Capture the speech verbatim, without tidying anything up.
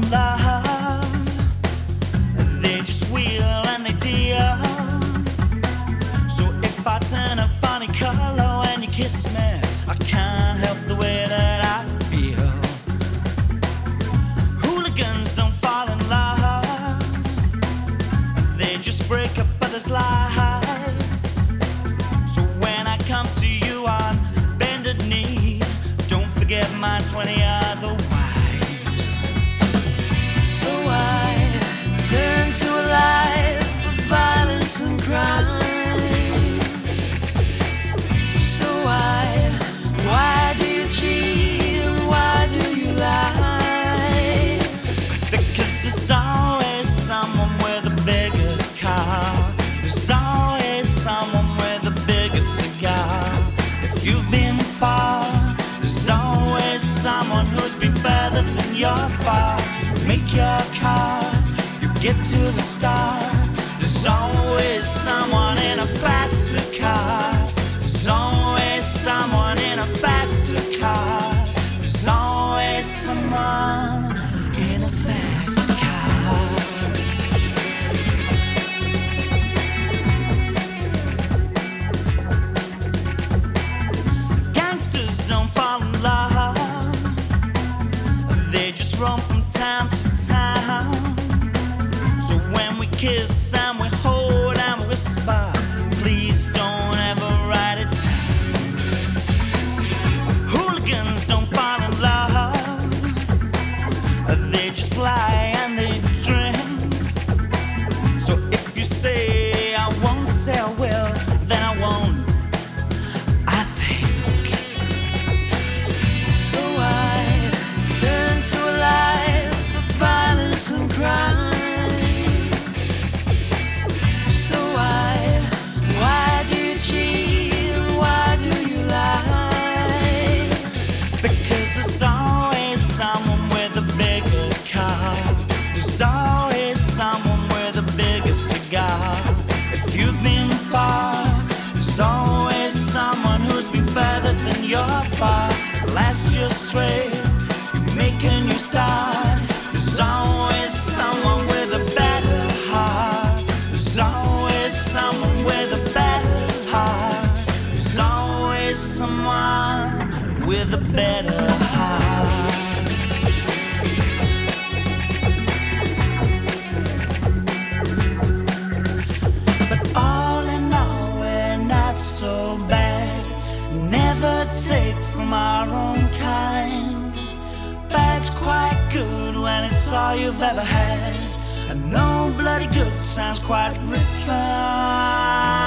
in love. They just wheel and they deal. So if I turn a funny color when you kiss me, I can't help the way that I feel. Hooligans don't fall in love. They just break up others' lives. So when I come to you on bended knee, don't forget my twenty other wives. So I turn to a life of violence and crime. So why, why do you cheat and why do you lie? Because there's always someone with a bigger car. There's always someone with a bigger cigar. If you've been far, there's always someone who's been further than you're far. Make your card, you get to the start. There's always someone in a faster car. There's always someone in a faster car. There's always someone in a faster car. Gangsters don't fall in love. They just roam from town to town. So when we kiss and we hold and whisper, please don't ever write it down. Hooligans don't fall in love. They just lie and they drink. So if you say I won't say I will, then I won't, I think. So I turn to a life of violence and crime. So why, why do you cheat and why do you lie? Because there's always someone with a bigger car. There's always someone with a bigger cigar. If you've been far, there's always someone who's been further than you're far. Last year straight, you make a new start. There's always someone with a better heart. There's always someone with a better heart. There's always someone with a better heart. But all in all, we're not so bad. Never take from our own kind. Bad's quite good when it's all you've ever had. And no bloody good sounds quite refined.